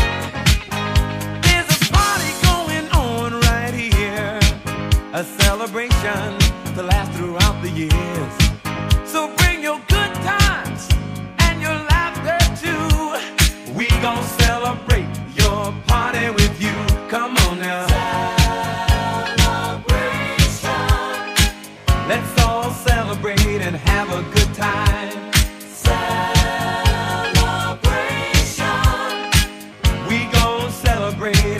There's a party going on right here, a celebration to last throughout the years. So bring your good times and your laughter too. We gon' celebrate your party with you. Come on now. Celebration. Let's all celebrate and have a good time. Celebration. We gon' celebrate